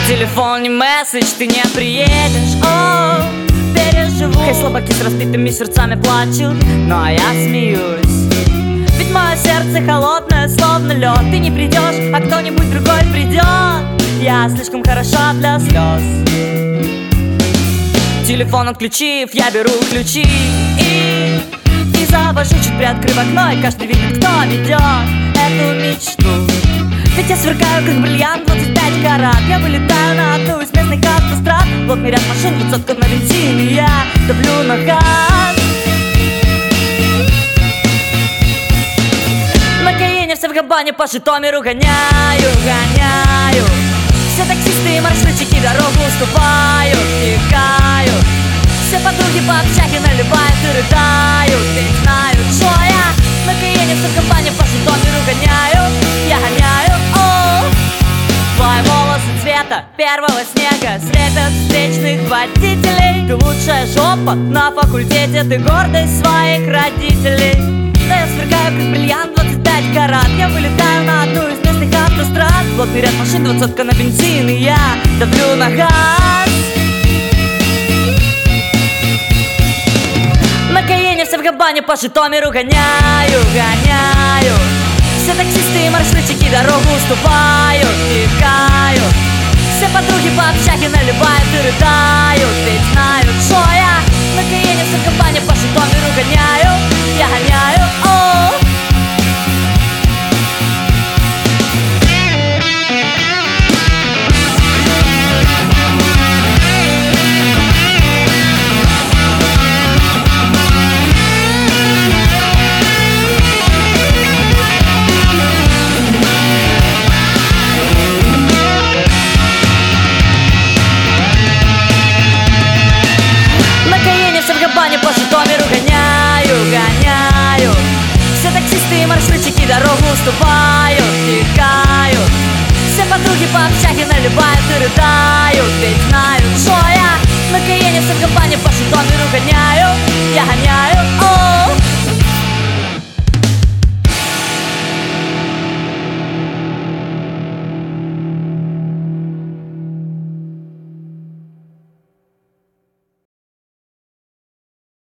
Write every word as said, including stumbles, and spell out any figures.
Телефон не месседж, ты не приедешь. О, переживу. Хай слабаки с разбитыми сердцами плачут, но я смеюсь. Ведь мое сердце холодное, словно лед. Ты не придешь, а кто-нибудь другой придет. Я слишком хороша для слез. Телефон отключив, я беру ключи и, и завожу, чуть приоткрыв окно, и каждый видит, кто ведет эту мечту. Ведь я сверкаю, как бриллиант, двадцать пять карат. Я вылетаю на одну из местных автострад. Плотный ряд машин, двадцатка на бензине, я давлю на газ. На Каене все в Габане по Житомиру гоняю, гоняю. Все таксисты и маршрутчики дорогу уступают, текают. Все подруги по общаге наливают и рыдают. Ведь знают, что я на Каене все в Габане по Житомиру гоняю. Я гоняю, о, твои волосы цвета первого снега слепят встречных водителей. Ты лучшая жопа на факультете, ты гордость своих родителей. Да я сверкаю, как бриллиант, двадцать пять карат. Я вылетаю на одну из местных автострад. Плотный ряд машин, двадцатка на бензин, и я давлю на газ. На Каене все в Габане по Житомиру гоняю, гоняю. Все таксисты и маршрутчики дорогу уступают, текают. Все подруги по общаге наливают и рыдают. Ведь знают, что я на Каене все в Габане по Житомиру гоняю. Я гоняю, о. По Житомиру гоняю, гоняю. Все таксисты и маршрутчики дорогу уступают, текают. Все подруги по общаге наливают и рыдают. Ведь знают, что я на Каене все в Габане по Житомиру гоняю. Я гоняю, о.